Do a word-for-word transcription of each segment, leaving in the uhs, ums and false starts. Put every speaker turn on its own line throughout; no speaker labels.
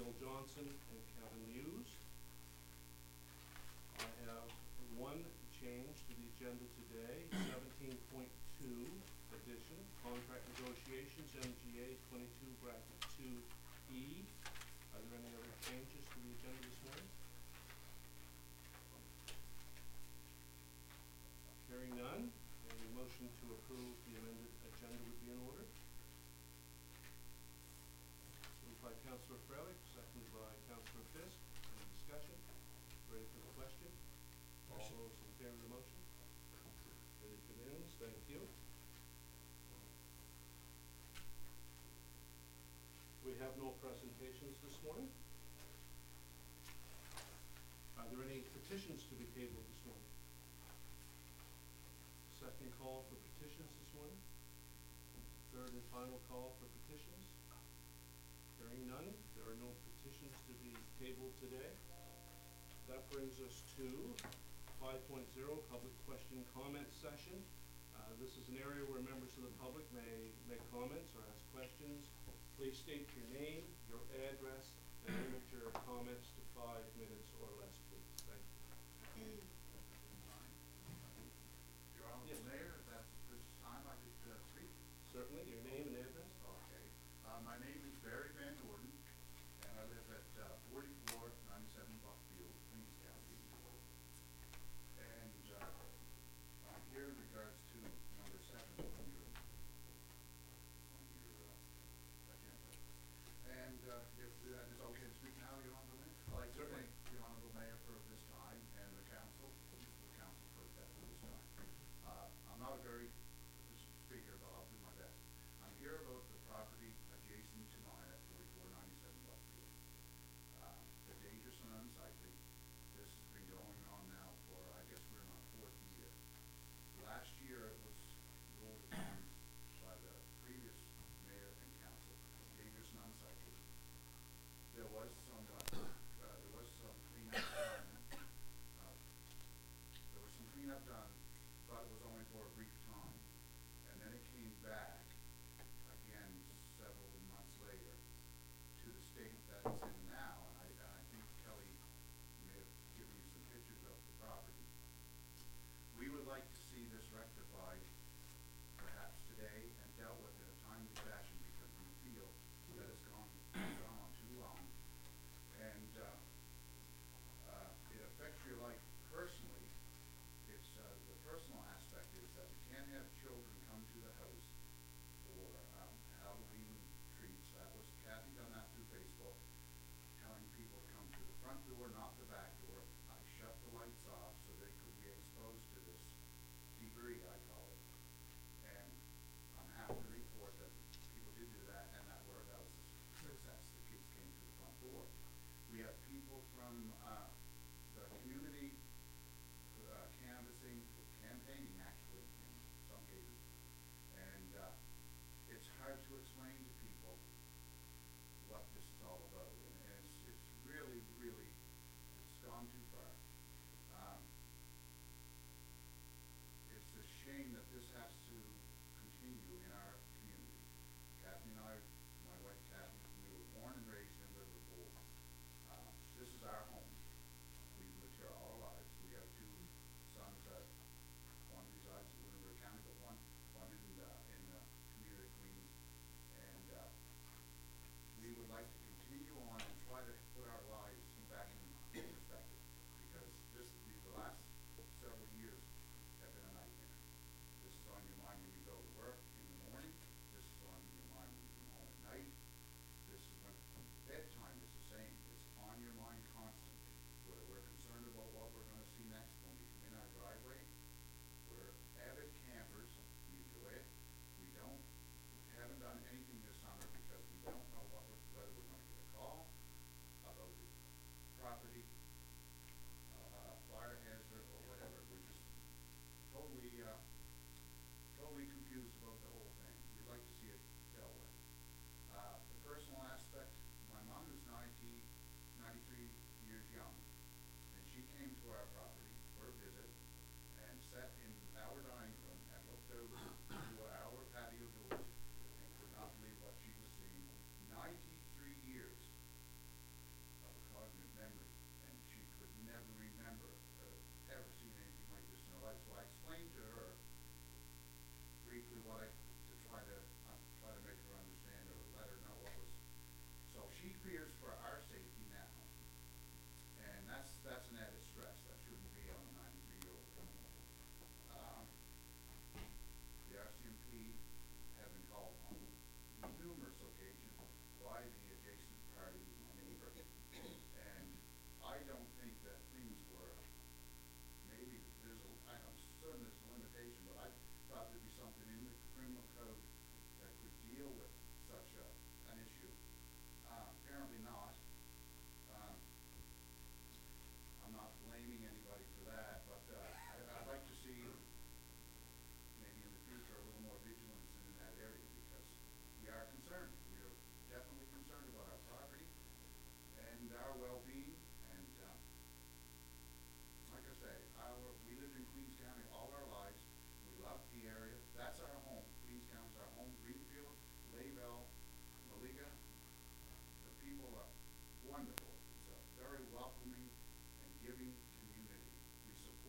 Bill Johnson and Kevin Hughes. I have one change to the agenda today, seventeen point two edition, contract negotiations, M G A twenty-two bracket two E. Are there any other changes to the agenda this morning? Hearing none, a motion to approve the amended agenda would be in order. Moved by Councillor Freilich, seconded by Councillor Fisk. Any discussion? Ready for the question? All those in favor of the motion? It is unanimous. Thank you. We have no presentations this morning. Are there any petitions to be tabled this morning? Second call for petitions this morning. Third and final call for petitions. Hearing none, there are no petitions to be tabled today. That brings us to five point oh, public question comment session. Uh, this is an area where members of the public may make comments or ask questions. Please state your name, your address, and limit your comments to five minutes or less, please. Thank you.
Your Honourable yes. Mayor, if that's this time I could uh, speak.
Certainly. Your name and address?
Okay. Uh, my name is Barry Van Orden, and I live at uh, forty-four ninety-seven Buckfield, Queens County. And uh, I'm here in regards to number seven on your, on your uh, agenda. And uh, if that is okay to speak now, Your Honourable Mayor, I'd like to thank the Honourable Mayor for this time and the Council, the Council for that for this time. Uh, I'm not a very good speaker, but I'll do my best. I'm here about the property adjacent to mine at forty-four ninety-seven Buckfield. Uh, they're dangerous and unsightly. This has been going on now for, I guess we're in our fourth year. Last year it was ruled upon by the previous mayor and council, dangerous and unsightly. There was some, uh, uh, there was some cleanup done. Uh, there was some cleanup done, but it was only for a brief time. And then it came back again several months later to the state that it's in now. And I, and I think Kelly may have given you some pictures of the property. We would like to see this rectified perhaps today and dealt with in a timely fashion because we feel that it's gone, gone on too long. And uh, uh, it affects your life personally. It's uh, the personal aspect is that you can't have children come to the house for um, Halloween treats. That was Kathy done that through Facebook, telling people to come to the front door, not the back door. I shut the lights off so they could be exposed to this debris, I call it. And I'm happy to report that people did do that, and that were that was a success. The kids came to the front door. We have people from uh, the community uh, canvassing, campaigning actually, in some cases. And uh, it's hard to explain to people what this is all about. And, and it's, it's really, really, it's gone too far. Um, it's a shame that this has to continue in our community. Kathy and I, my wife Kathy, we were born and raised in Liverpool. Uh, this is our home. We've lived here all our lives. We have two sons. Uh, one resides in Lunenburg County, but one one in uh, in the community of Queens. And uh, we would like to continue on and try to put our lives back in perspective because this the last several years have been a nightmare. This is on your mind when you go to work in the morning. This is on your mind when you come home at night. This is when bedtime is the same. It's on your mind constantly. We're, we're concerned about what we're going to see next when we come in our driveway. We're avid campers. We enjoy it. We don't haven't done anything this summer because we don't know what we're, whether we're going to get a call about the property, uh, fire hazard or whatever. We're just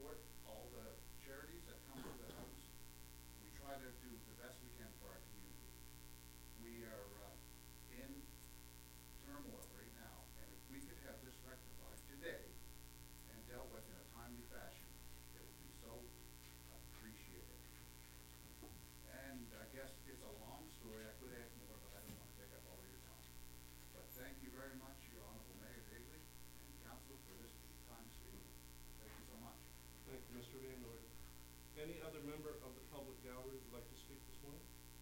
support all the charities that come to the house. We try to do the best we can for our community. We are uh, in turmoil right now, and if we could have this rectified today and dealt with in a timely fashion, it would be so appreciated. And I guess it's a long story. I could add more, but I don't want to take up all of your time. But thank you very much, Your Honorable Mayor Daley and Council, for this time to speak. Thank you so much.
Thank you, Mister Van Orden. Any other member of the public gallery would like to speak this morning?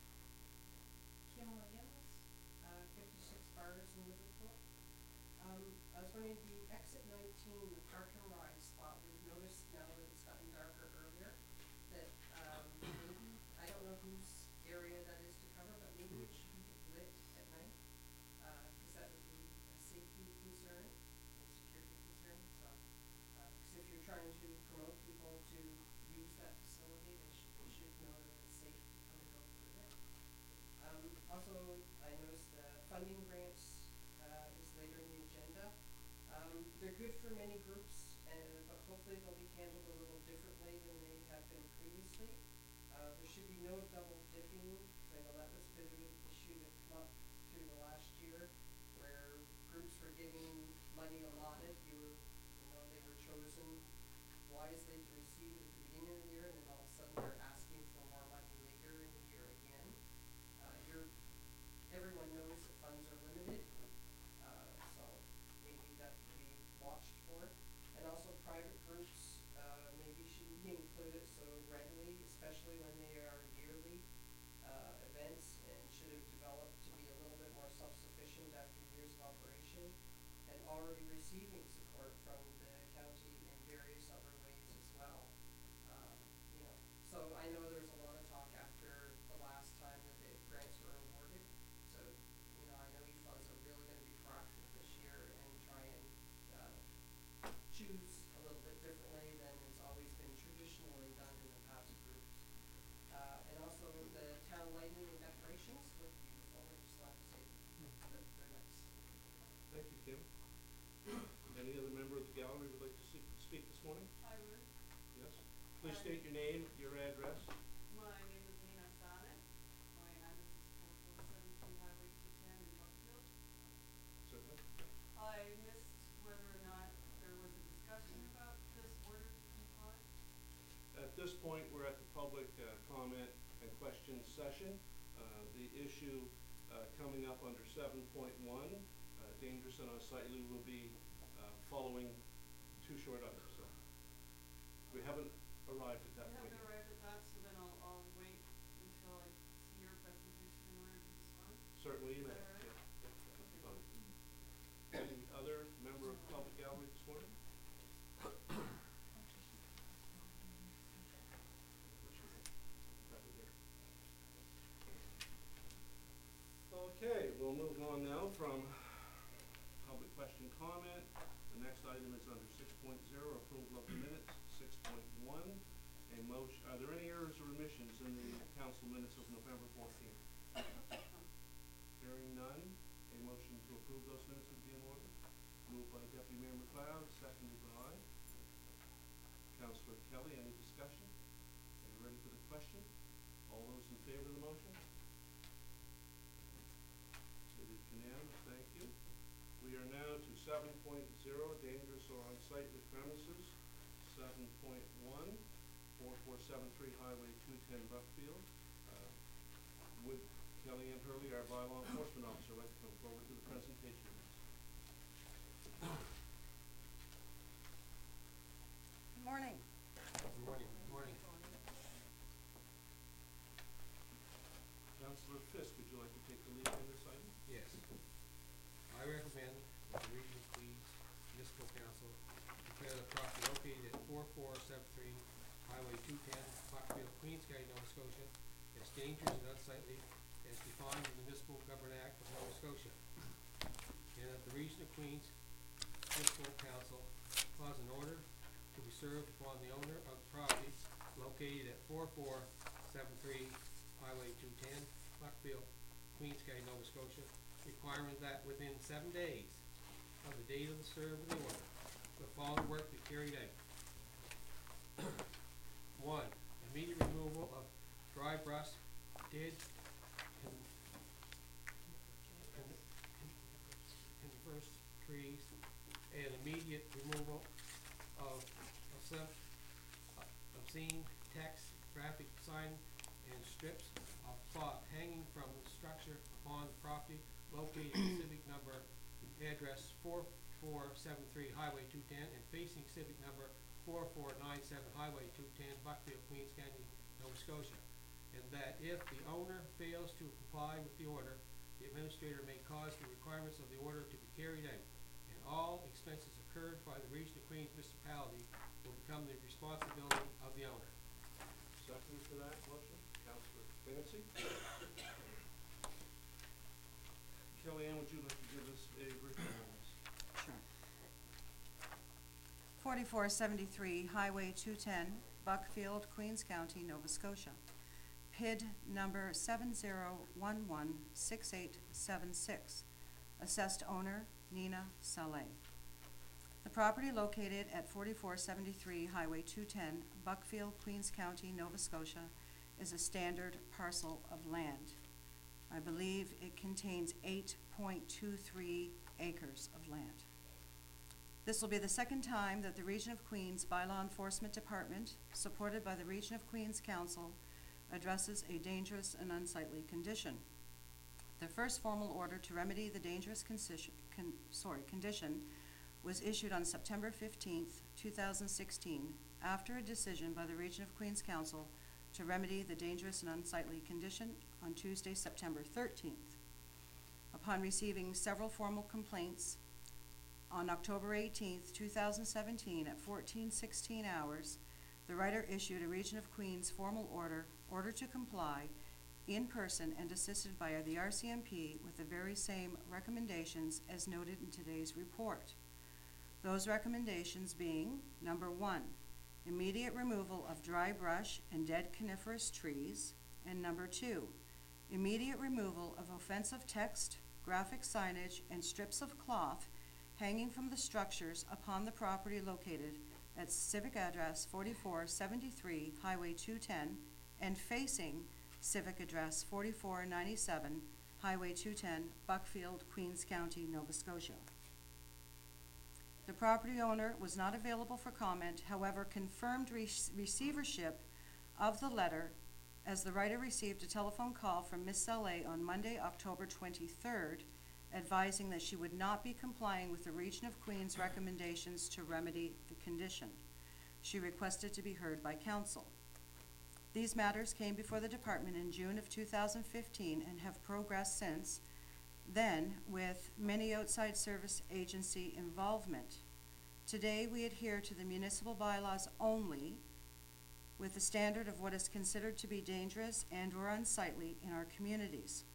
Kim Williams, uh, fifty-six Bars in Liverpool. Um, I was wondering, the exit nineteen, the park and ride spot, we've noticed now that it's gotten darker earlier, that, um, maybe, I don't know whose area that is to cover, but maybe it should be lit at night. Uh, cause that would be a safety concern and security concern, so, uh, cause if you're trying to promote people to use that facility, they should, they should know that it's safe to come and go through there. Um, also, I noticed the funding grants, uh, is later in the agenda. Um, they're good for many groups, uh, but hopefully they'll be handled a little differently than they have been previously. Uh, there should be no double dipping, 'cause I know that was a bit of an issue that come up through the last year, where groups were getting money allotted, you were, you know, they were chosen wisely to receive at the beginning of the year, and then all of a sudden they're asking for more money later in the year again. Uh, you're, everyone knows that funds are limited, uh, so maybe that could be watched for. And also private groups, uh, maybe shouldn't be included so readily, especially when they are yearly, uh, events, and should have developed to be a little bit more self-sufficient after years of operation, and already receiving support from the county in various other ways as well. Um, you know, so I know there's a lot of talk after the last time that the grants were awarded. So, you know, I know you fellas are really gonna be proactive this year and try and, uh, choose a little bit differently than it's always been traditionally done in the past groups. Uh, and also the town lighting and decorations look beautiful, I just have to say, they're, they're nice.
Thank you, Kim. Any other member of the gallery would like to speak, speak this morning?
I would.
Yes? Please
Hi.
state your name, your address.
My name is Nina Sonnet. My address is four four seven three Highway two ten in Buckfield.
Certainly.
I missed whether or not there was a discussion about this order to comply.
At this point, we're at the public uh, comment and question session. Uh, the issue uh, coming up under seven point one, uh, dangerous and unsightly, will be uh, following two short items. So we haven't arrived at that
We
point
haven't
yet.
arrived at that, so then I'll, I'll wait until I see your presentation in order to respond.
Certainly you
Is
may.
that all right?
Yeah, yeah, that'd be fine. Any other member of public gallery this morning? Okay, we'll move on now from public question comment. The next item is under six point zero, approval of the minutes. Six point one, a motion, are there any errors or omissions in the council minutes of November fourteenth? Hearing none, a motion to approve those minutes would be in order. Moved by Deputy Mayor McLeod, seconded by Councillor Kelly. Any discussion? Are you ready for the question? All those in favor of the motion? It is unanimous, thank you. We are now to seven point zero, dangerous or unsightly premises. Seven point one, four four seven three Highway two ten Buckfield. Uh, would Kellyanne Hurley, our bylaw enforcement officer, like to come forward to the presentation?
Good morning.
Good morning. Good morning.
Councillor Fisk, would you like to take the lead on this item?
Yes. I recommend that the Region of Queens Municipal Council declare the property located at four four seven three Highway two ten, Buckfield, Queens County, Nova Scotia, as dangerous and unsightly as defined in the Municipal Government Act of Nova Scotia. And that the Region of Queens Municipal Council cause an order to be served upon the owner of the property located at four four seven three Highway two ten, Buckfield, Queens County, Nova Scotia, requiring that within seven days of the date of the serve of the order, the following work be carried out. One, immediate removal of dry brush, dead, con- con- con- converse trees, and immediate removal of, of some uh, obscene text, graphic sign, and strips of cloth hanging from the structure upon the property located in civic number address four four seven three Highway two ten and facing civic number four four nine seven Highway two ten, Buckfield, Queens County, Nova Scotia. And that if the owner fails to comply with the order, the administrator may cause the requirements of the order to be carried out, and all expenses incurred by the Region of Queens municipality will become the responsibility of the owner.
Second for that motion, Councillor Clancy. Kellyanne, would you like to give us a brief on this?
Sure. Forty-four seventy-three Highway two ten, Buckfield, Queens County, Nova Scotia. P I D number seven zero one one six eight seven six. Assessed owner, Nina Saleh. The property located at forty-four seventy-three Highway two ten, Buckfield, Queens County, Nova Scotia, is a standard parcel of land. I believe it contains eight point two three acres of land. This will be the second time that the Region of Queens Bylaw Enforcement Department, supported by the Region of Queens Council, addresses a dangerous and unsightly condition. The first formal order to remedy the dangerous condition, con, sorry, condition was issued on September fifteenth, two thousand sixteen, after a decision by the Region of Queens Council to remedy the dangerous and unsightly condition on Tuesday, September thirteenth. Upon receiving several formal complaints, on October eighteenth, two thousand seventeen, at fourteen sixteen hours, the writer issued a Region of Queens formal order, order to comply, in person and assisted by the R C M P with the very same recommendations as noted in today's report. Those recommendations being, number one, immediate removal of dry brush and dead coniferous trees, and number two, immediate removal of offensive text, graphic signage, and strips of cloth hanging from the structures upon the property located at civic address forty-four seventy-three Highway two ten and facing civic address forty-four ninety-seven Highway two ten, Buckfield, Queens County, Nova Scotia. The property owner was not available for comment, however confirmed re receivership of the letter as the writer received a telephone call from Miz Saleh on Monday, October twenty-third, advising that she would not be complying with the Region of Queens recommendations to remedy the condition. She requested to be heard by council. These matters came before the department in June of two thousand fifteen and have progressed since then, with many outside service agency involvement. Today, we adhere to the municipal bylaws only, with the standard of what is considered to be dangerous and or unsightly in our communities.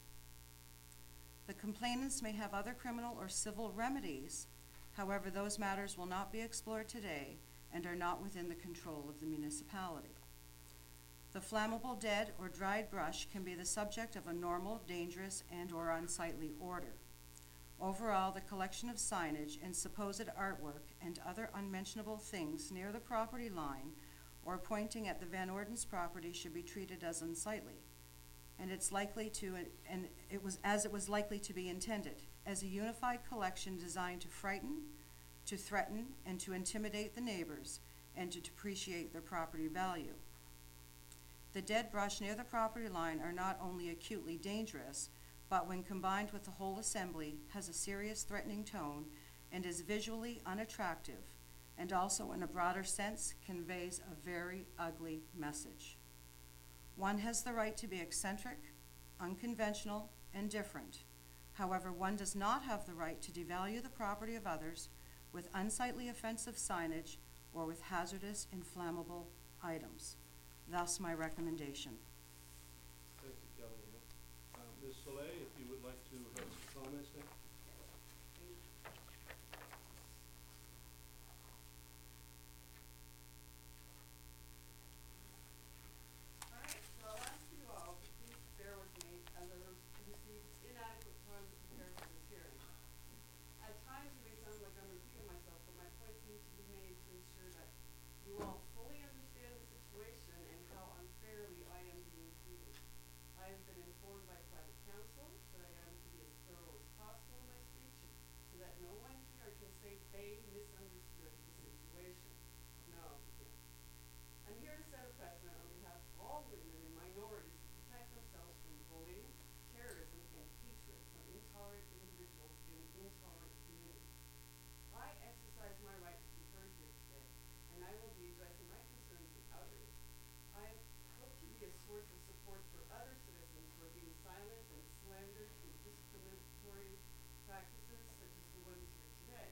The complainants may have other criminal or civil remedies. However, those matters will not be explored today and are not within the control of the municipality. The flammable dead or dried brush can be the subject of a normal, dangerous, and or unsightly order. Overall, the collection of signage and supposed artwork and other unmentionable things near the property line or pointing at the Van Orden's property should be treated as unsightly, and it's likely to, and it was as it was likely to be intended, as a unified collection designed to frighten, to threaten, and to intimidate the neighbors, and to depreciate their property value. The dead brush near the property line are not only acutely dangerous, but when combined with the whole assembly, has a serious threatening tone and is visually unattractive, and also in a broader sense conveys a very ugly message. One has the right to be eccentric, unconventional, and different. However, one does not have the right to devalue the property of others with unsightly offensive signage or with hazardous inflammable items. Thus my recommendation.
Thank you, Kellyanne. Uh, Miz Saleh, if you would like to have some comments now?
Alright, so I'll ask you all to please bear with me as I received inadequate time to prepare for this hearing. At times it may sound like I'm repeating myself, but my points need to be made to ensure that you all fully understand they misunderstood the situation. No, yeah. I'm here to set a precedent on behalf of all women and minorities to protect themselves from bullying, terrorism, and hatred from intolerant individuals in intolerant communities. I exercise my right to be heard here today, and I will be addressing my concerns and outrage. I hope to be a source of support for other citizens who are being silenced and slandered through discriminatory practices such as the ones here today.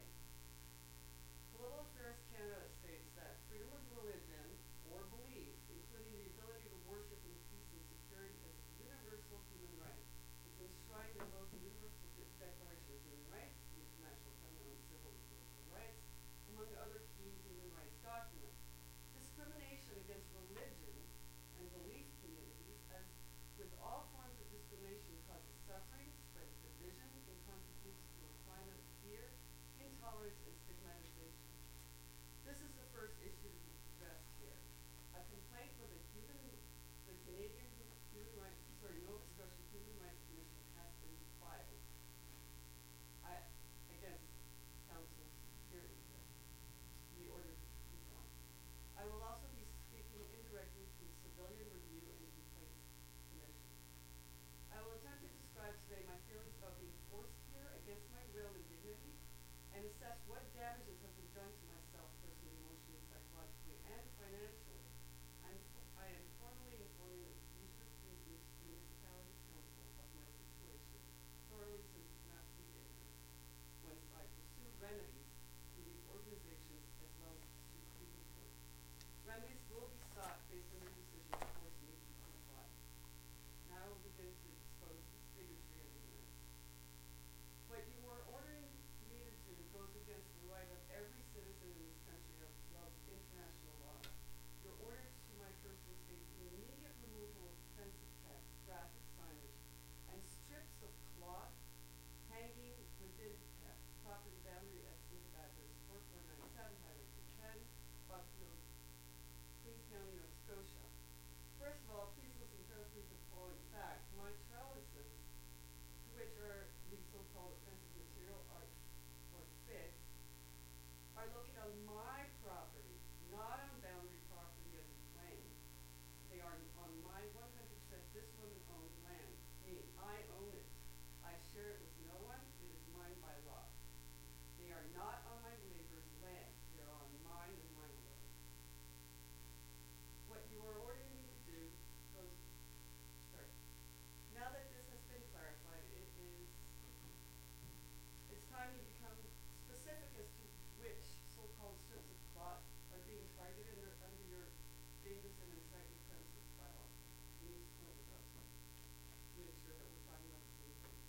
Global Affairs Canada states that freedom of religion or belief, including the ability to worship in peace and security, is a universal human right. It's enshrined in both the Universal De- Declaration of Human Rights, the International Covenant on Civil and Political Rights, among other key human rights documents. Discrimination against religion and belief communities, as with all forms of discrimination, causes suffering, spreads division, and contributes to a climate of fear, intolerance, and stigmatization. This is the first issue to be addressed here. A complaint with the human, the Canadian Human Rights, sorry, Nova Scotia Human Rights Commission has been filed. I, against council's hearing here. The order to comply. I will also be speaking indirectly to the Civilian Review and Complaints Commission. I will attempt to describe today my feelings about being forced here against my will and dignity, and assess what damages have been done to myself personally, emotionally, psychologically, and financially. I'm, I am formally informing the Eastern Queens Municipality Council of my situation, thoroughly so you cannot be ignorant, once I pursue remedies through these organizations as well as pursue pleading court. Remedies will be sought based on your decision to force me to comply. Now I will begin to expose this bigotry and ignorance. What you are ordering me to do goes against the right of every citizen in this country of, of international law. Your orders to my person state the immediate removal of offensive text, graphic signage, and strips of cloth hanging within te- property boundary at with address four four nine seven Highway two ten, Buckfield, Queens County, Nova Scotia. First of all, please listen carefully to the following facts. My trellises, to which are the so-called offensive material are, or fit, are located on my property, not on boundary property as is claimed. They are on my one hundred percent this woman-owned land. Me, I own it. I share it with no one. It is mine by law. They are not on my neighbor's land. They are on mine and mine alone. What you are ordering me to do goes, sorry. Now that this has been clarified, it is, it's time you become specific as to which so-called strips of cloth are being targeted under, under your dangerous and unsightly premises bylaw. You need to come up with those to make sure that we're talking about the same thing.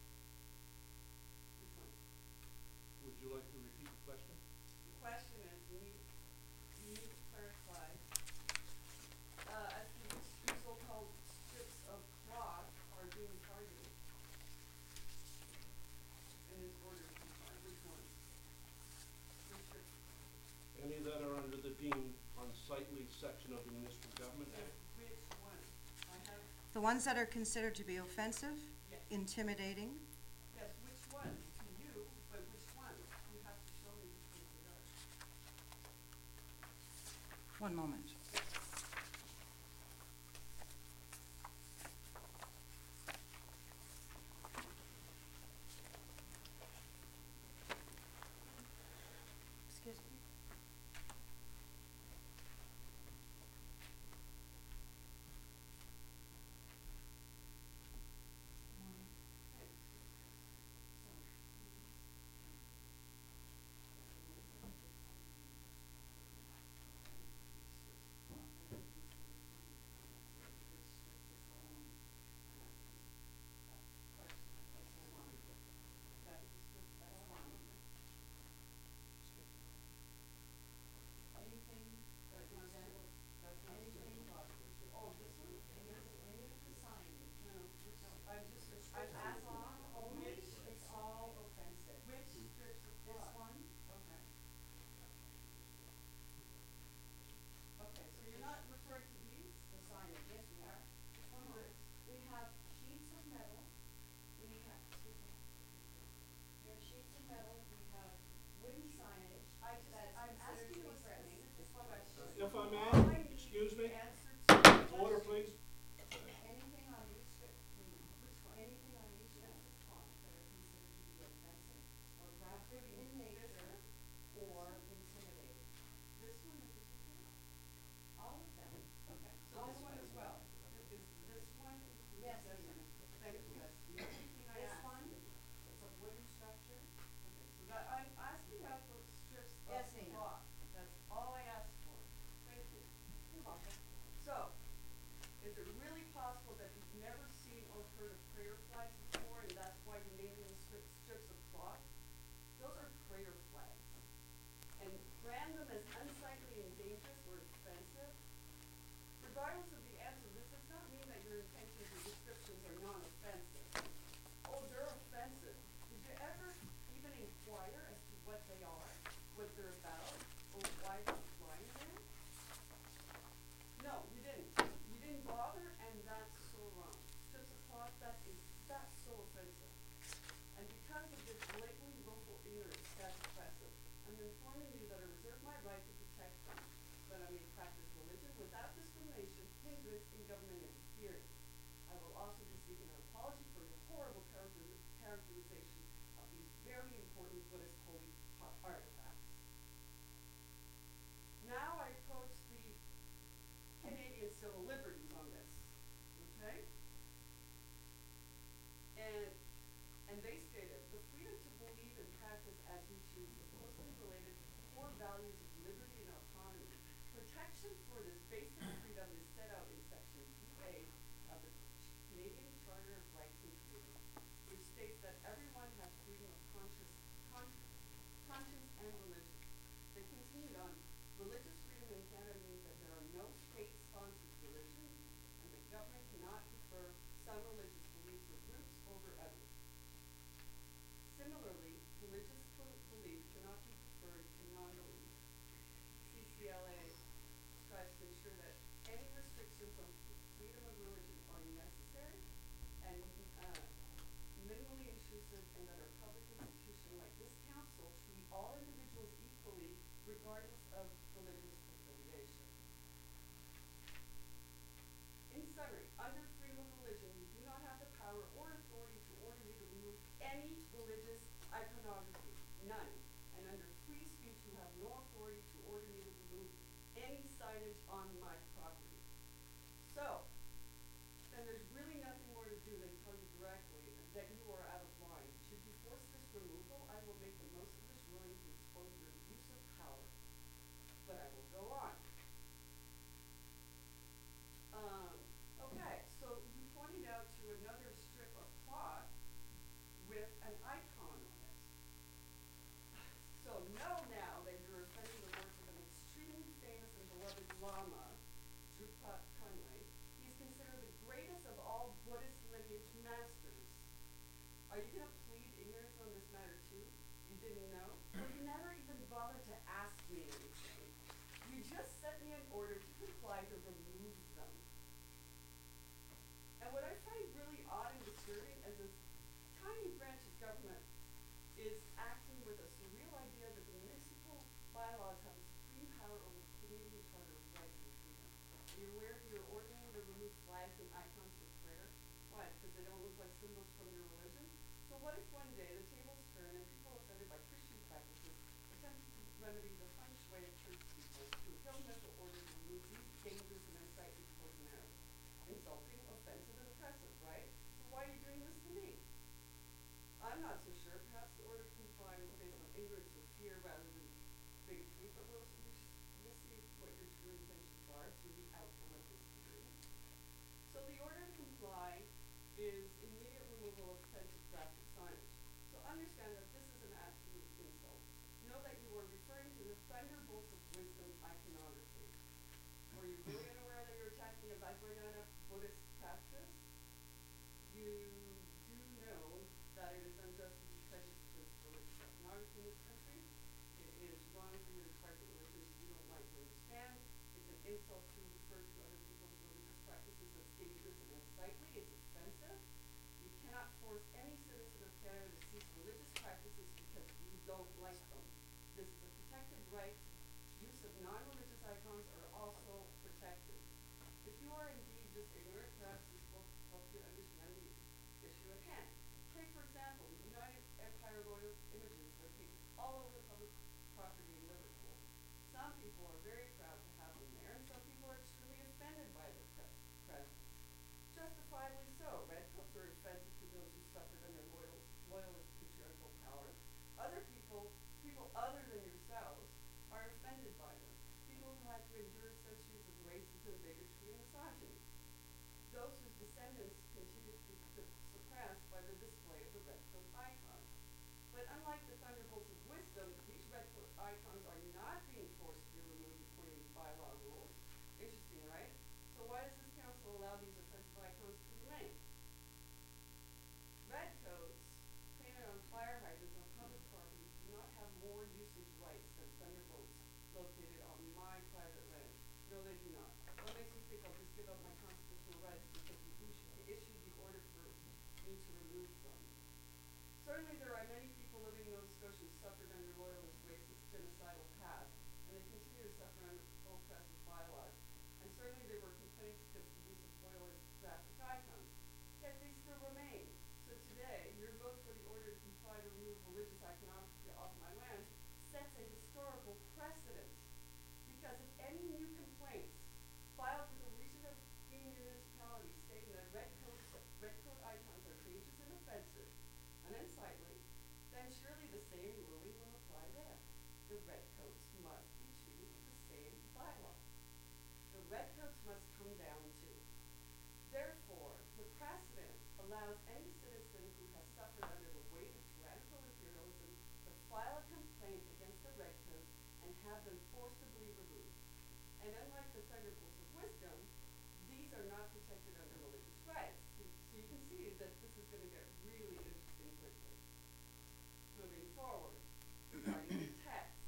Which one?
Would you like to repeat the question?
The question is, you need, you need to clarify, uh, as to which two so-called strips of cloth are being targeted. In this order to comply, which ones? Which strips?
Any that are under the deemed unsightly section of the Municipal Government
Yes,
Act?
which one? I have,
The ones that are considered to be offensive,
yes,
intimidating,
yes, which one? To you, but which one? You have to show me which ones they are.
one moment. Excuse me.
Yes,
Yes,
yes.
thank you, that's the only thing I
This
asked.
one, it's a wooden structure.
Okay, so that, I'm asking about those strips of
Yes, ma'am.
cloth, that's all I asked for, thank you.
You're welcome.
So, is it really possible that you've never seen or heard of prayer flags before, and that's why you're naming them strips, strips of cloth? Those are prayer flags. And brand them as unsightly and dangerous or offensive. Regardless of the answer, this does not mean that your intentions or descriptions are non-offensive. Oh, they're offensive. Did you ever even inquire as to what they are, what they're about, or why they're flying there? No, you didn't. You didn't bother, and that's so wrong. Strips of cloth, that is, that's so offensive. And because of this blatantly willful ignorance, that's oppressive. I'm informing you that I reserve my right to protect them, that I may practice religion without discrimination, hindrance, and government interference. I will also be seeking an apology for your horrible character- characterization of these very important Buddhist holy pa- artifacts. Now I approach the Canadian civil liberties on this, okay? And, and they stated, the freedom to believe and practice as we choose is closely related to core values of liberty and autonomy. Protection for this basic freedom is set out in section two A of the Canadian Charter of Rights and Freedoms, which states that everyone has freedom of conscious, con- conscience and religion. They continued on, religious freedom in Canada means that there are no state-sponsored religions, and the government cannot prefer some religious beliefs or groups over others. Similarly, religious bel- belief cannot be preferred to non-belief. C C L A strives to ensure that any restrictions on f- freedom of religion are necessary and uh, minimally intrusive, and that our public institution, like this council, treat all individuals equally regardless of religious affiliation. In summary, under freedom of religion, you do not have the power or authority to order me to remove any religious iconography, none. And under free speech, you have no authority to order me to remove any signage on my property. So, then there's really nothing more to do than tell you directly that you are out of line. Should you force this removal, I will make the most of this ruling to expose your abuse of power. But I will go on. Um, okay, so you pointed out to another strip of cloth with an icon on it. So know now that you're offending the works of an extremely famous and beloved Lama, Drupal Kunle. He is considered the greatest of all Buddhist lineage masters. Are you gonna plead ignorance on this matter too? You didn't know? Or you never even bothered to ask me anything. You just sent me an order to comply to remove them. And what I find really odd and disturbing is this tiny branch of government is acting with a surreal idea that the municipal bylaws have supreme power over the Canadian Charter of Rights and Freedom. Are you aware you're ordering to remove flags and icons for prayer? Why? Because they don't look like symbols from your religion? So what if one day the tables turn and people offended by Christian practices attempt to remedy the feng shui of church people through a governmental order to remove these dangerous and unsightly poison arrows? Insulting, offensive, and oppressive, right? So why are you doing this to me? I'm not so sure. Perhaps the order to comply was based on ignorance or fear rather than bigotry, but we'll, we sh- we'll see what your true intentions are through the outcome of this hearing. So the order to comply is immediate removal of offensive graphic signage. So understand that this is an absolute insult. Know that you are referring to the thunderbolts of wisdom iconography. Were you really unaware that you're attacking a Vajrayana Buddhist practice? You do know that it is unjust to be prejudiced against religious iconography in this country. It is wrong for you to target religions you don't like or understand. It's an insult to refer to other people's religious practices as dangerous and unsightly. It's offensive. You cannot force any citizen of Canada to cease religious practices because you don't like them. This is a protected right. Use of non-religious icons are also protected. If you are indeed just ignorant, perhaps this will help you understand the issue at hand. Take, for example, the United Empire Royal images that are painted all over the public property in Liverpool. Some people are very proud to have them there, and some people are extremely offended by their pre- presence. Just the justifiably so. Redcoats are offensive to those who suffered under loyal, loyalist patriarchal power. Other people, people other than yourselves, are offended by them. People who had to endure centuries of racism, bigotry, and misogyny. Those whose descendants continue to be su- suppressed by the display of the redcoat icon. But unlike the thunderbolts of wisdom, these redcoat icons are not being forced to be removed according to bylaw rules. Interesting, right? So why does this council allow these offensive icons to remain? Redcoats painted on fire hydrants on public property do not have more usage rights than thunderbolts located on my private land. No, they do not. What makes you think I'll just give up my constitutional rights because you issued, issued the order for me to remove them? Certainly there are many people living in Nova Scotia who suffered under loyalist, racist, genocidal past, and they continue to suffer under oppressive bylaws. And certainly there were complaints against the use of loyalist graphic icons. Yet they still remain. So today, your vote for the order to comply to remove religious iconography off my land sets a historical precedent. Because if any new complaints filed with a region of Queen municipality stating that redcoats, redcoat icons are dangerous and offensive and unsightly, then surely the same ruling will apply there. The redcoats must be treated with the same bylaw. The redcoats must come down too. Therefore, the precedent allows any citizen who has suffered under the weight of tyrannical imperialism to file a complaint against the redcoats and have them forcibly removed. And unlike the thunderbolts of wisdom, these are not protected under religious rights. So, so you can see that this is going to get really interesting quickly. Moving forward, regarding the text.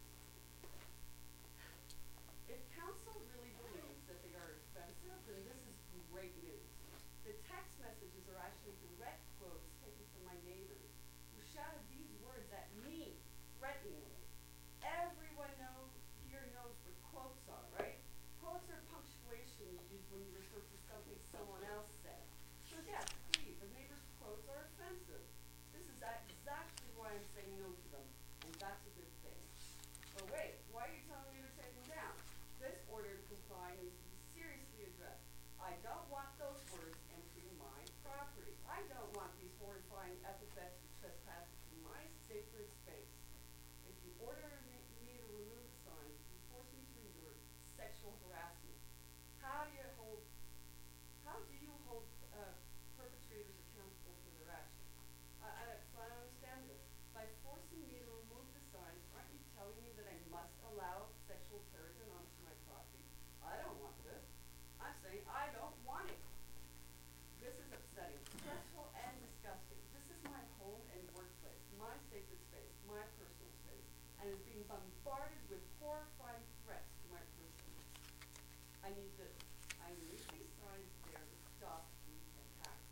If council really believes that they are offensive, then this is great news. The text messages are actually direct quotes taken from my neighbors who shouted these words at me threateningly. Everyone knows here knows what quotes are, right? Quotes are punctuation you use when you refer to something someone else said. So yes, please, the neighbors' quotes are offensive. This is exactly why I'm saying no to them, and that's a good thing. But wait, why are you telling me to take them down? This order to comply needs to be seriously addressed. I don't want those words entering my property. I don't want these horrifying epithets to trespass into my sacred space. If you order me, me to remove the signs, you force me to endure sexual harassment. How do you hold, how do you hold uh, perpetrators accountable for their actions? I, I, so I don't understand this. By forcing me to remove the signs, aren't you telling me that I must allow sexual terrorism onto my property? I don't want this. I'm saying I don't want it. This is upsetting, stressful, and disgusting. This is my home and workplace, my sacred space, my personal space, and is being bombarded with horrifying threats to my person. I need this. I need these signs there to stop these attacks.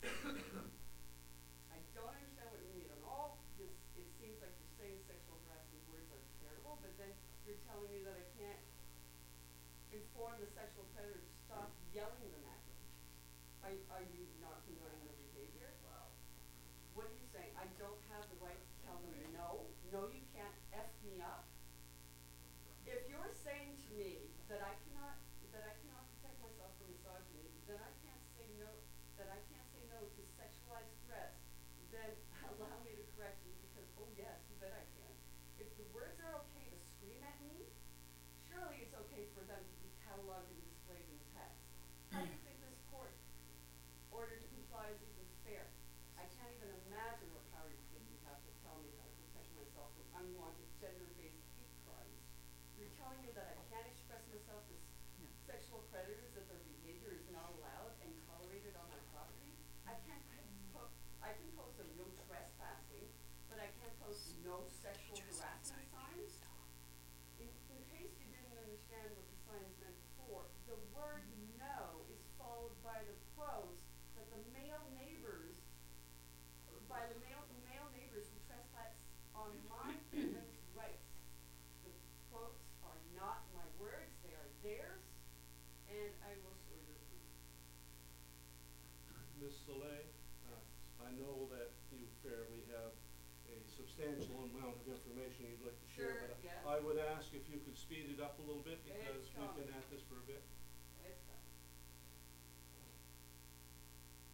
I don't understand what you mean at all. This, it seems like you're saying sexual harassment words are terrible, but then you're telling me that I can't inform the sexual predator to stop yelling them at me. Are, are you not condoning their behavior?
Wow.
What are you saying? I don't have the right to tell them no? No, you can't F me up? If you're saying to me that I cannot that I cannot protect myself from misogyny, then I can't say no that I can't say no to sexualized threats, then allow me to correct you because oh yes, you bet I can. If the words are okay to scream at me, surely it's okay for them to be cataloged and displayed in text. How do you think this court order to comply is even fair? I can't even imagine what power you think you have to tell me how to protect myself from unwanted gender-based hate crimes. You're telling me that I can't express myself to
No.
sexual predators, that their behavior is not allowed and tolerated on my property? I can't po- I can post a no trespassing, but I can't post no sexual harassment signs? In, in case you didn't understand what the signs meant before, the word no is followed by the quotes that the male neighbors, by the male, male neighbors who trespass on my women's rights. The quotes are not my words, they are theirs, and I will show you proof.
Miz Soleil, uh, I know that you fairly have a substantial amount of information you'd like to share,
Sure,
but
yes.
I would ask if you could speed it up a little bit because
It's
we've been
coming.
at this for a bit.
It's done.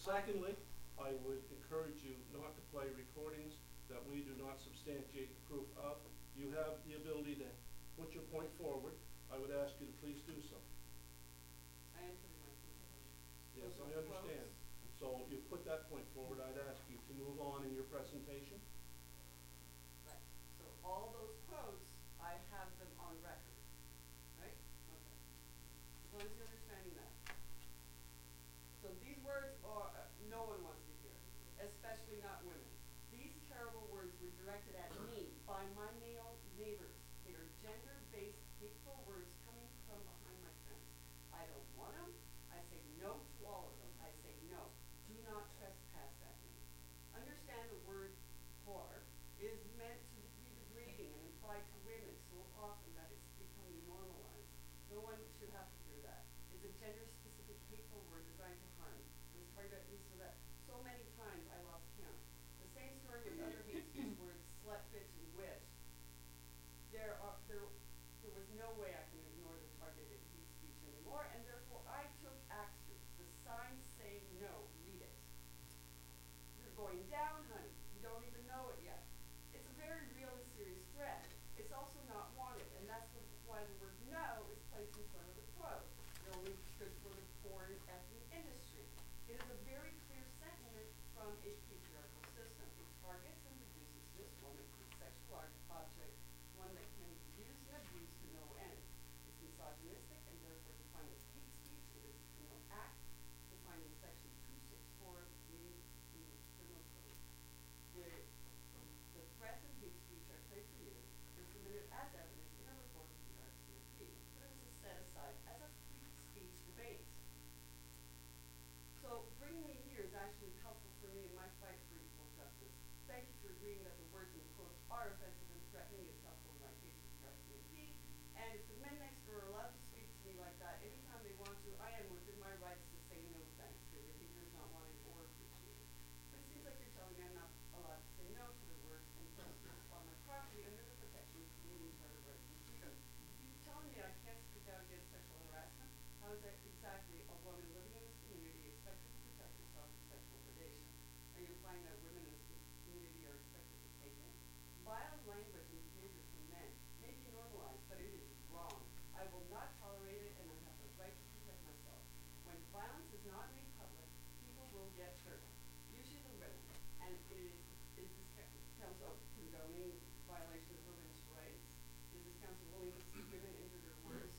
Secondly, I would encourage you not to play recordings that we do not substantiate the proof of. You have the ability to put your point forward. I would ask you to please do so.
I am putting my foot forward.
Yes,
Those
I
are
understand.
quotes.
So you put that point forward. I'd ask you to move on in your presentation.
Right, so all those quotes, I have them on record, right? Okay. As long as you're understanding that. So these words are, uh, no one wants to hear, especially not women. These terrible words were directed at me by my male neighbors. They are gender-based hateful words coming from behind my fence. I don't want them. I say no to all of them. I say no. Do not trespass at me. Understand the word whore is meant to be degrading and implied to women so often that it's becoming normalized. No one should have to hear that. It's a gender-specific hateful word designed to harm. It was targeted at me so that so many times I lost count. The same story with other hate speech words, slut, bitch, and witch. There are there there was no way I can ignore the targeted hate speech anymore, and therefore I took action. The signs say no. Read it. You're going down, honey. You don't even know it yet. It's a very real and serious threat. It's also not wanted, and that's the, why the word no is placed in front of the quote. It only good for the porn effing industry. It is a very clear sentiment from a patriarchal system. It targets and reduces this woman to a sexual art object, one that can be used and abused to no end. It's misogynistic and therefore defined as hate speech. It is a criminal act defined in section two sixty-four of the Criminal Code. The, the threats of hate speech I played for you were submitted as evidence in a report of the R C M P, but it was set aside as a free speech debate. So bringing me here is actually helpful for me in my fight for equal justice. Thank you for agreeing that the words in the quotes are offensive and threatening. It's helpful in my case with the R C M P. And if the men next door are allowed to speak to me like that anytime they want to, I am within my rights to say no thanks. Their behavior is not wanted or appreciated. But it seems like you're telling me I'm not allowed to say no to their words and protest on my property under the protection of Canadian Charter of Rights and Freedoms. You're telling me I can't speak out against sexual harassment? How is that exactly a woman living in this community expected to protect herself from sexual predation? Are you implying that women in this community are expected to take it? Vile language and behavior from men may be normalized, but it is wrong. I will not tolerate it, and I have the right to protect myself. When violence is not made public, people will get hurt, usually the women. And it is, is this council condoning violation of women's rights? Is this council willing to see women injured or worse?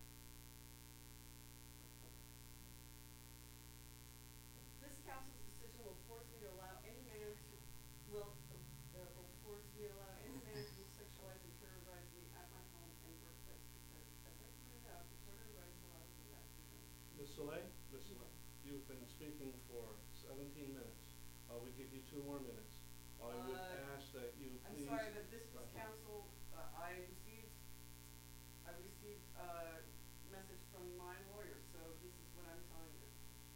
This council's decision will force me to allow any man to, will, uh, will force me to allow any man to sexualize and terrorize me at my home and workplace because, as I pointed out, the Charter of Rights allows me that freedom.
Miz Soleil, Miz Soleil, you've been speaking for seventeen minutes. I will give you two more minutes. I would
Uh,
ask that you
I'm
please.
sorry, but this was
Right.
council, uh, I received, I received a message from my lawyer, so this is what I'm telling you.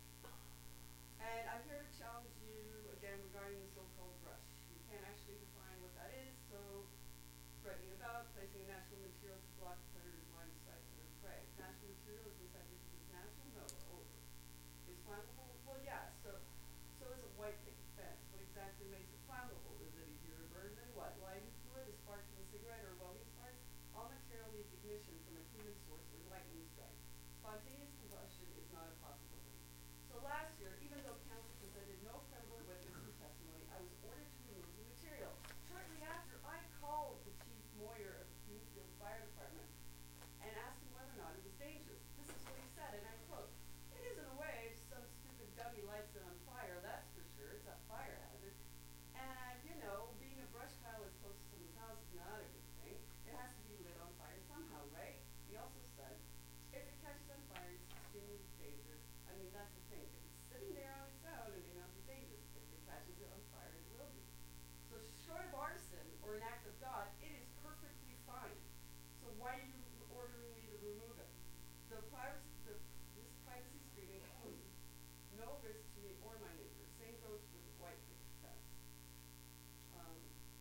And I'm here to challenge you again regarding the so-called brush. You can't actually define what that is, so threatening about, placing natural material to block predators' line of sight for their prey. Natural material is this idea is natural? No, over. Is flammable? Well, yeah, so, so is a white picket fence. What exactly makes it flammable? Is it easier to burn than what? Lighting fluid, a spark from a cigarette, or welding sparks? All material needs ignition from a human source or lightning strike. Spontaneous combustion is not a possibility. So last year, even though council presented no credible witness or testimony, I was ordered to remove the material. Shortly after, I called the Chief Moyer of the Queensfield Fire Department and asked him whether or not it was dangerous. This is what he said, and I quote, "It isn't a way if some stupid dummy lights it on fire, that's for sure. It's a fire hazard. And, you know, being a brush pile as close to someone's house is not a good thing. It has to be lit on fire somehow, right?" He also said, "If it catches on fire, it's extremely dangerous." I mean, that's the thing. If it's sitting there on its own, it may not be dangerous. If it catches it on fire, it will be. So short of arson or an act of God, it is perfectly fine. So why are you ordering me to remove it? The privacy, the, this privacy screening poses no risk to me or my neighbors. Same goes with the white picket fence. Um,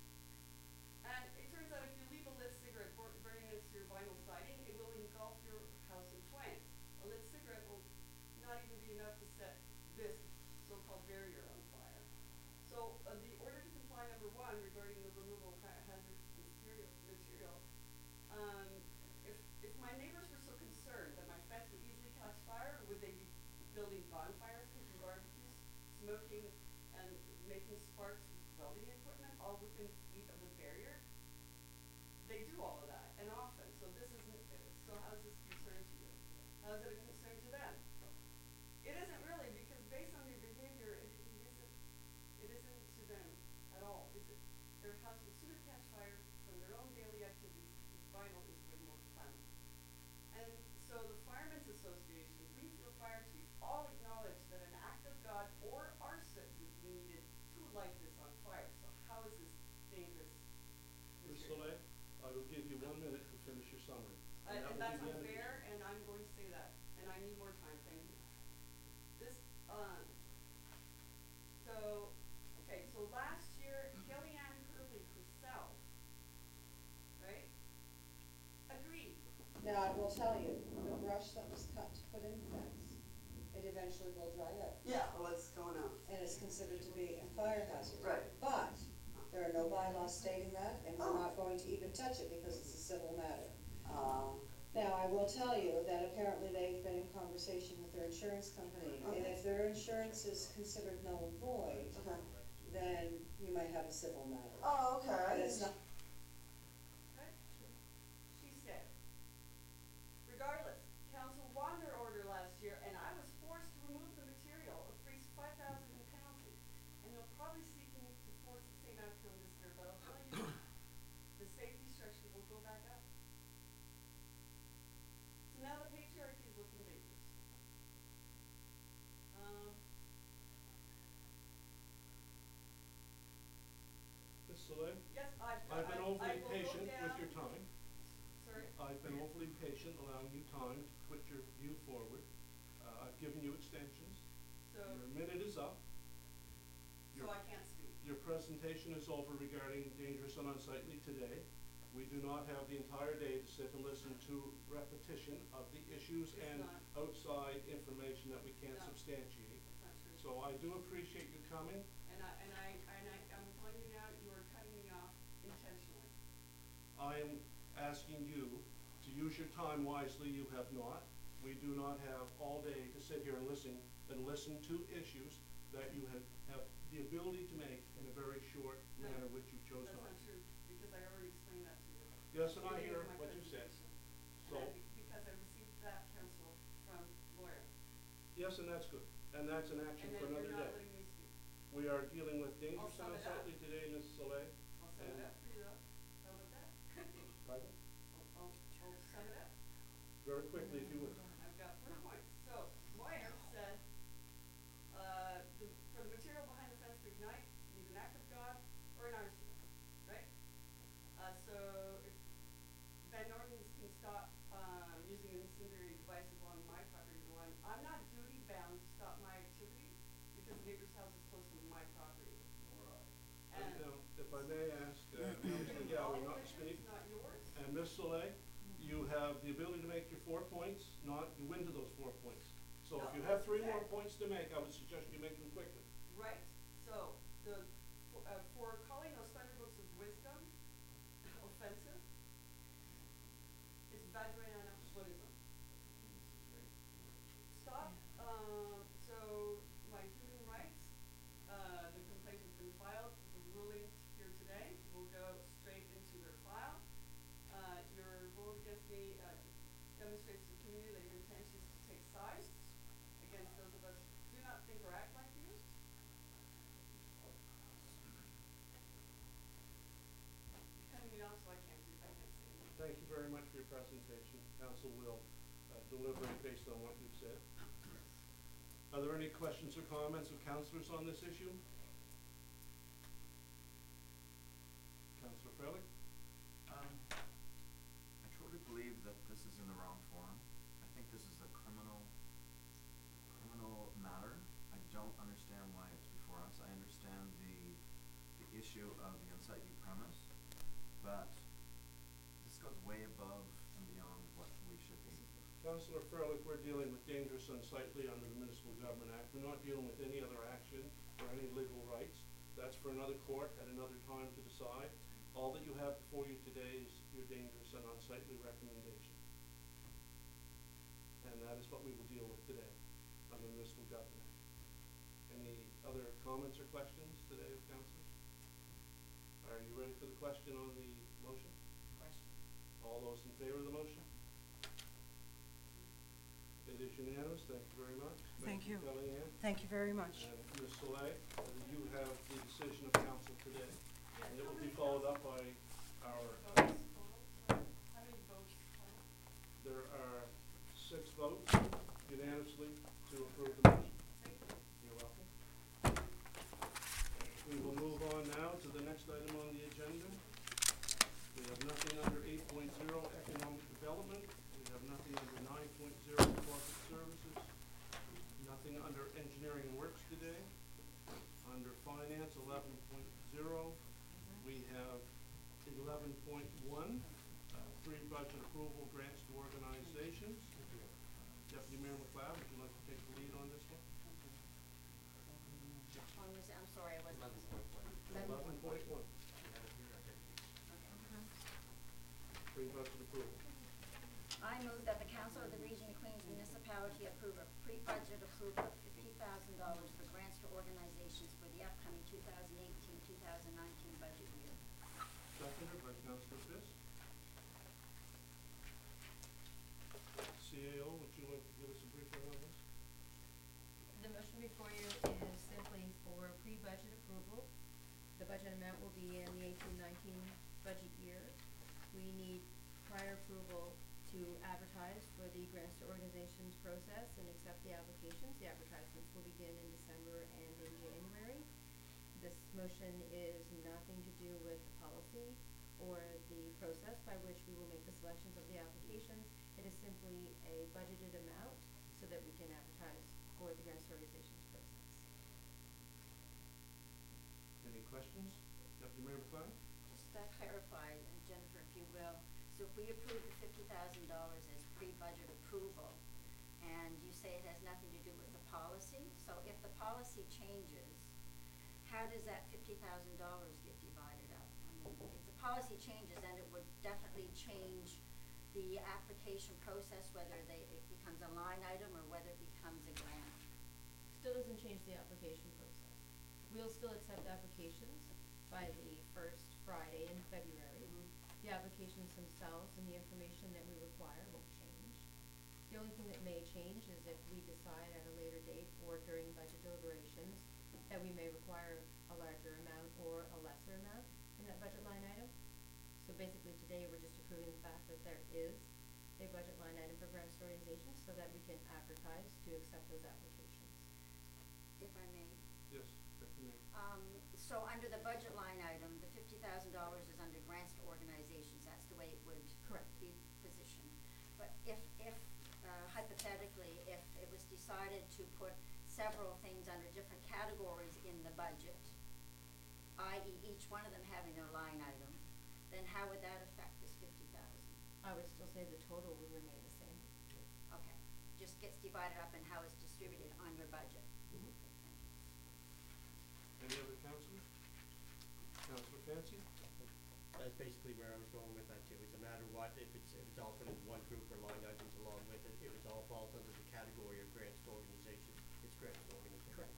and it turns out if you leave a lit cigarette bur- burning next to your vinyl siding, it will engulf your house in flames. A lit cigarette will not even be enough to set this so-called if, if my neighbors were so concerned that my fence would easily catch fire, would they be building bonfires, cooking barbecues, smoking, and making sparks with welding equipment all within feet of the barrier? They do all of that, and often, so this isn't, so how is this a concern to you? How is it a concern to them? It isn't really, because based on their behavior, it, it isn't, it isn't to them at all, is it? Their house would sooner catch fire from their own daily activities, because vinyl is way more fun. And so the Firemen's Association, Greenfield Fire Chief, all acknowledge that an act of God or arson would be needed to light this on fire. So how is this dangerous
Miz
material?
Soleil, I will give you one minute to finish your summary.
Uh,
that
and
will
that's
be the end of your-
unfair, and I'm going to say that, and I need more time, thank you. This, um, so, okay, so last year, Kellyanne Curley herself, right, agreed.
Now, I will tell you, the brush that was cut to put in the fence, it eventually will dry up,
Yeah, well, it's going out.
and it's considered to be a fire hazard.
Right.
But, there are no bylaws stating that, and we're
Oh.
not going to even touch it because it's a civil matter.
Um,
Now, I will tell you that apparently they've been in conversation with their insurance company, and
Okay.
if their insurance is considered null and void,
okay.
then you might have a civil matter.
Oh, okay.
But it's not,
Right? She said, regardless, council won their order last year, and I was forced to remove the material, or face five thousand in penalty. And they'll probably seek me to force the same outcome this year, but I'll tell you, the safety structure will go back up. So now the patriarchy is looking dangerous. Um,
Miz Soleil,
yes, I've,
I've been
I, I
overly
will go
patient with
down-
your time.
Sorry?
I've been overly patient, allowing you time to put your view forward. Uh, I've given you extensions.
So,
Your minute is up.
so
Your,
I can't speak.
your presentation is over regarding dangerous and unsightly today. We do not have the entire day to sit and listen to repetition of the issues
It's
and
not.
outside information that we can't
No.
substantiate.
That's not true.
So I do appreciate you coming.
And I, and I, and I, I'm telling you now, you are cutting me off intentionally.
I am asking you to use your time wisely. You have not. We do not have all day to sit here and listen, and listen to issues that you have, have the ability to make in a very short
No.
manner, which you chose
That's
not
not
to.
true, because I already explained that to you.
Yes, and I
Beginning
hear
of my
what you said.
presentation.
So,
And I, be- because I received that counsel from lawyer.
yes, and that's good. And that's an action
And
for
then
another
you're not
day.
letting me speak.
We are dealing with dangerous
sum
and
it up.
unsightly today, Miz Soleil.
I'll sum it
And-
up for you though. How about that?
Pardon?
I'll, I'll, I'll sum it up.
Very quickly, if you would.
I've got four points. So, Moyer said, uh, the, for the material behind the fence to ignite, you need an act of God or an arson, right? Uh, so if Van Nordens can stop, um, using incendiary devices along my property line, I'm not duty bound to stop my activity because the neighbor's house is close to my property.
And
And
now, if I may ask, uh, Councilor Gower not to speak.
It's not yours.
And Miz Soleil, you have the ability to make your four points, not, you win to those four points. So if
No,
you have
that's
three more
okay.
points to make, I would suggest you make them quickly.
Right, so, the, for, uh, for calling those thunderbolts of wisdom offensive is Vajrayana Buddhism. Stop, um, so my human rights, uh, the complaint has been filed, the ruling here today will go straight into their file. Uh, your vote against me, uh, demonstrates to the community that your intention is to take sides against those of us who do not think or act like you. You're cutting me off, so I can't do, I can't say anything.
Thank you very much for your presentation. Council will uh, deliberate based on what you've said. Are there any questions or comments of councillors on this issue? Councillor Frelick?
Um, I truly believe that this is in the wrong forum. I think this is a criminal, criminal matter. I don't understand why it's before us. I understand the, the issue of the unsightly premise, but this goes way above and beyond what we should be.
Councillor Frelick, we're dealing with dangerous unsightly under the Municipal Government Act. We're not dealing with any other action or any legal rights. That's for another court at another time to decide. All that you have before you today is your dangerous and unsightly recommendation. and that is what we will deal with today on the municipal government. Any other comments or questions today of councillors? Are you ready for the question on the motion?
Question.
All those in favor of the motion? It is unanimous, thank you very much.
Thank you.
Kellyanne.
Thank you very much.
And Miz Soleil, uh, you have the decision of council today, and it will be followed up by our,
Votes total? How many votes total?
there are six votes unanimously to approve the motion. You're welcome. We will move on now to the next item on the agenda. We have nothing under eight point zero, economic development. We have nothing under nine point zero, corporate services. Nothing under engineering and works today. Under finance, eleven point zero. We have eleven point one, uh, pre-budget approval grants to organizations. Deputy Mayor McLeod, would you like to take the lead on this one?
Which one was it? I'm sorry, I wasn't.
Eleven point one.
Eleven point one,
You have it here, I think.
pre-budget approval.
I move that the Council of the Region of Queens Municipality approve a pre-budget approval of fifty thousand dollars for grants to organizations for the upcoming two thousand eighteen, two thousand nineteen budget year.
Seconded by Councilor Fisk. C A O, would you like to give us a briefing on this?
The motion before you is simply for pre-budget approval. The budget amount will be in the eighteen nineteen budget year. We need prior approval to advertise for the grants to organizations process and accept the applications. The advertisements will begin in December and in January. This motion is nothing to do with the policy or the process by which we will make the selections of the applications. It is simply a budgeted amount so that we can advertise for the grants to organizations process.
Any questions? Deputy Mayor McLeod?
Just to clarify, and Jennifer, if you will, so if we approve the fifty thousand dollars as pre-budget approval, and you say it has nothing to do with the policy, so if the policy changes, how does that fifty thousand dollars get divided up? I mean, if the policy changes, then it would definitely change the application process, whether they, it becomes a line item or whether it becomes a grant.
Still doesn't change the application process. We'll still accept applications by the first Friday in February. The applications themselves and the information that we require won't change. The only thing that may change is if we decide at a later date or during budget deliberations that we may require a larger amount or a lesser amount in that budget line item. So basically today, we're just approving the fact that there is a budget line item for grants to organizations so that we can advertise to accept those applications.
If I may.
Yes, Deputy Mayor.
Um, so under the budget line item, the fifty thousand dollars is under grants to organizations, that's the way it would
Correct.
be positioned. But if, if, uh, hypothetically, if it was decided to put several things under different categories in the budget, that is each one of them having their line item, then how would that affect this fifty thousand?
I would still say the total will remain the same.
Okay, just gets divided up in how it's distributed on your budget.
Mhm.
Okay, thank you.
Any other councillors? Councillor Fancy?
That's basically where I was going with that too. It's a matter what, if it's, if it's all put into one group or line items along with it, if it all falls under the category of grants to organization, it's grants to organization.
Correct.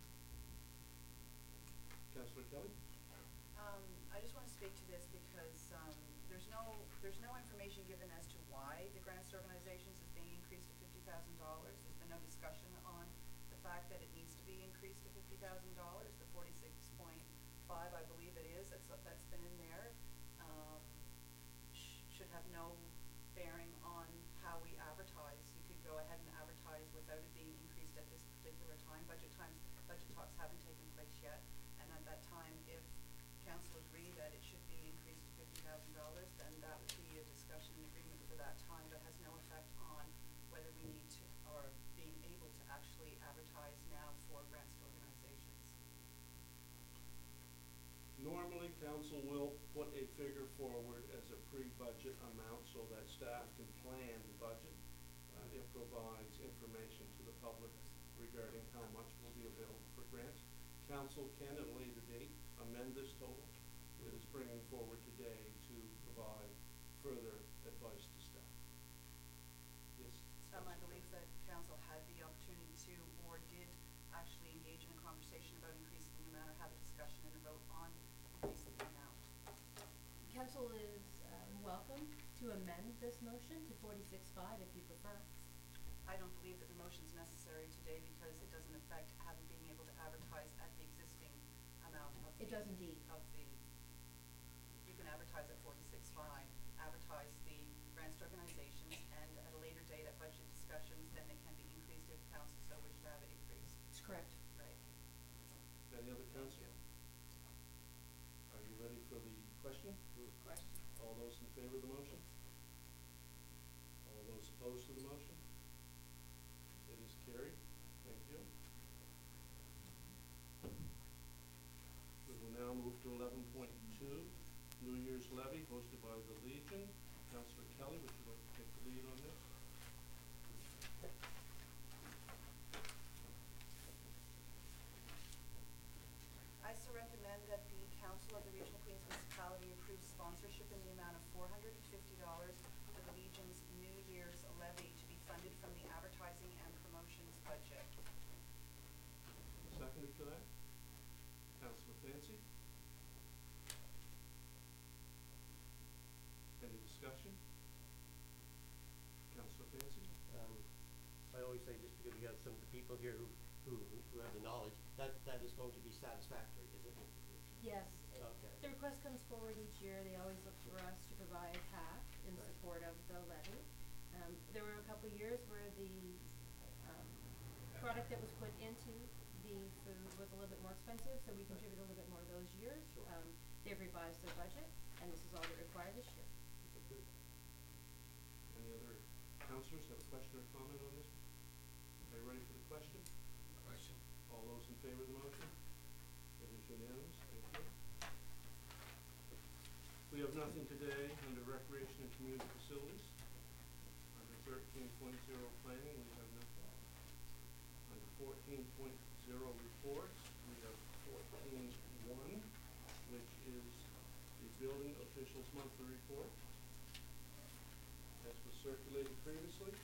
Councillor Kelly?
Um, I just wanna speak to this because, um, there's no, there's no information given as to why the grants to organizations is being increased to fifty thousand dollars. There's been no discussion on the fact that it needs to be increased to fifty thousand dollars, the forty-six point five, I believe it is, that's, that's been in there. Um, sh- should have no bearing on how we advertise. You could go ahead and advertise without it being increased at this particular time. Budget times, budget talks haven't taken place yet, and at that time, if council agree that it should be increased to fifty thousand dollars, then that would be a discussion and agreement for that time, but has no effect on whether we need to, or being able to actually advertise now for grants to organizations.
Normally, council will put a figure forward as a pre-budget amount so that staff can plan the budget. Uh, it provides information to the public regarding how much will be available for grants. Council can at a later date amend this total. It is bringing forward today to provide further advice to staff. Yes?
Um, Um, I
Council.
believe that council had the opportunity to, or did actually engage in a conversation about increasing the amount, or have a discussion and a vote on increasing the amount.
Council is, um, welcome to amend this motion to forty-six five if you prefer.
I don't believe that the motion's necessary today because it doesn't affect having, being able to advertise at the existing amount of the.
It does indeed.
Of the, you can advertise at forty-six five, advertise the grants to organizations, and at a later date at budget discussions, then it can be increased if council so wish to have it increased.
That's correct.
Right.
Any other council? Are you ready for the question?
Question.
All those in favor of the motion? All those opposed to the motion? It is carried. Thank you. We will now move to eleven point two, New Year's levy hosted by the Legion. Councillor Kelly, would you like to take the lead on this?
I so recommend that the council of the Regional Queens Municipality approve sponsorship in the amount of four hundred and fifty dollars for the Legion's New Year's levy to be funded from the advertising and promotions budget.
Seconded for that? Councillor Clancy? Any discussion? Councillor Clancy?
Um, I always say, just because we have some people here who, who, who have the knowledge, that, that is going to be satisfactory, is it?
Yes. it-
Okay.
The request comes forward each year. They always look for us to provide half in
Right.
support of the levy. Um, there were a couple years where the, um, product that was put into the food was a little bit more expensive, so we
Right.
contributed a little bit more those years.
Sure.
Um, they've revised their budget, and this is all they require this year.
Okay, good.
Any other councillors have a question or comment on this? Are you ready for the question?
Question.
All those in favor of the motion? It is unanimous, thank you. We have nothing today under recreation and community facilities. Under thirteen point zero planning, we have nothing. Under fourteen point zero reports, we have fourteen one, which is the building officials monthly report, as was circulated previously.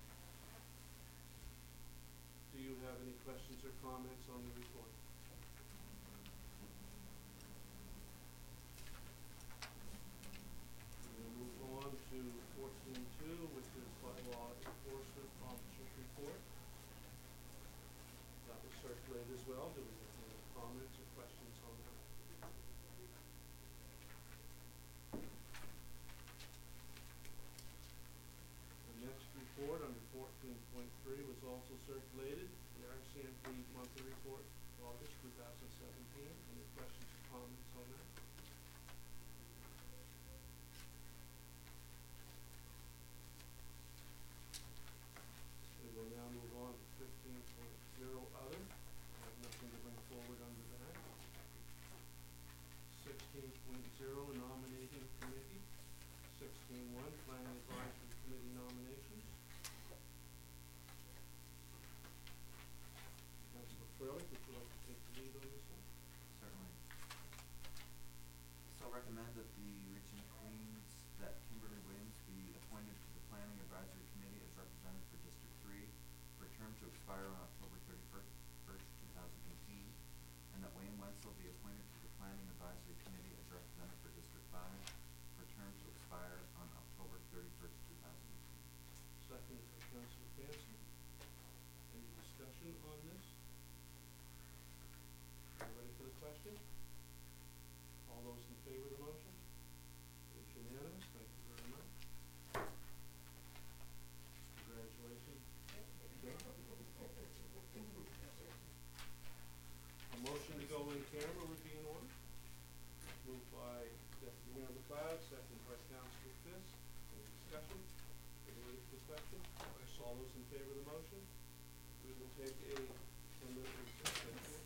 Do you have any questions or comments on the report? We will move on to fourteen two, which is bylaw enforcement officer's report. That was circulated as well. Do we have any comments or questions on that? The next report under fourteen point three was also circulated, the R C M P monthly report, August two thousand seventeen. Any questions or comments on that? We will now move on to fifteen point zero other. I have nothing to bring forward under that. Sixteen point zero nominating committee. Sixteen one planning advisory committee nominations. Councillor Furley, would you like to take the lead on this one?
Certainly. So recommend that the Region of Queens, that Kimberly Williams be appointed to the Planning Advisory Committee as representative for District Three for a term to expire on October thirty-first, first, two thousand eighteen, and that Wayne Wenzel be appointed to the Planning Advisory Committee as representative for District Five for a term to expire on October thirty-first, two thousand eighteen.
Seconded by Councillor Clancy. Any discussion on this? Are you ready for the question? All those in favor of the motion? It is unanimous, thank you very much. Congratulations. A motion to go in camera would be in order. Moved by Deputy Mayor McLeod, seconded by Councillor Fisk. Any discussion? Are you ready for the question? All those in favor of the motion? We will take a ten minute recess. Thank you.